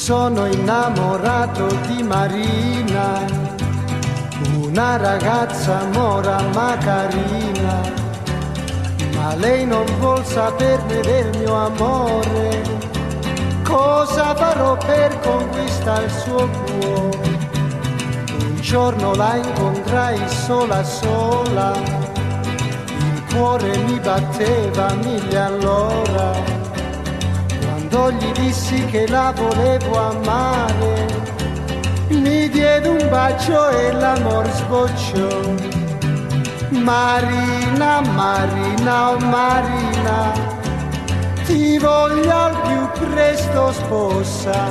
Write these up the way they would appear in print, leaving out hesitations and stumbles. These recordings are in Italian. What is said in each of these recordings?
sono innamorato di Marina, una ragazza mora ma carina, ma lei non vuol saperne del mio amore. Cosa farò per conquistare il suo cuore? Un giorno la incontrai sola sola, il cuore mi batteva mille all'ora. Quando gli dissi che la volevo amare, mi diede un bacio e l'amor sbocciò. Marina, Marina, oh Marina, ti voglio al più presto sposa.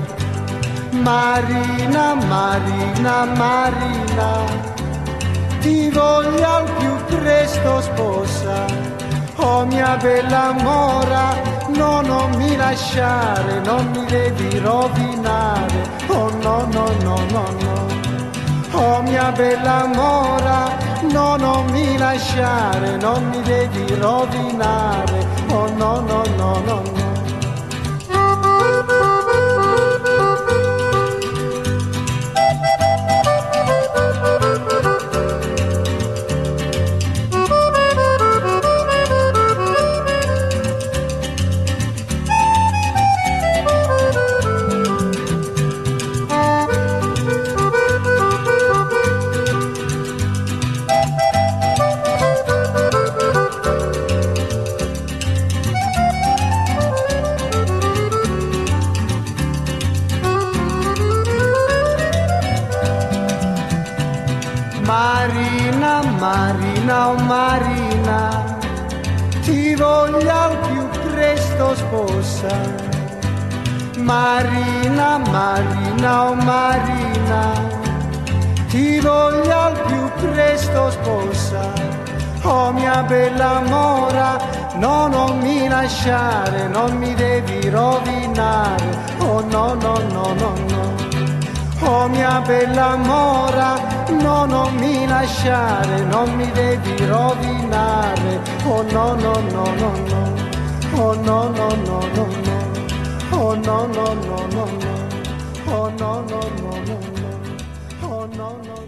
Marina, Marina, Marina, ti voglio al più presto sposa. Oh mia bella mora, no, non mi lasciare, non mi devi rovinare. Oh no, no, no, no, no. Oh mia bella mora, no, non mi lasciare, non mi devi rovinare. Oh no, no, no, no, no. Marina, Marina, oh Marina, ti voglio al più presto sposa. Marina, Marina, oh Marina, ti voglio al più presto sposa. Oh mia bella mora, no, non mi lasciare, non mi devi rovinare. Oh no, no, no, no, no. Oh mia bella mora, no, non mi lasciare, non mi devi rovinare. Oh no, no, no, no, no. Oh no, no, no, no, no. Oh no, no, no, no, no. Oh no, no, no, no, no. Oh no, no.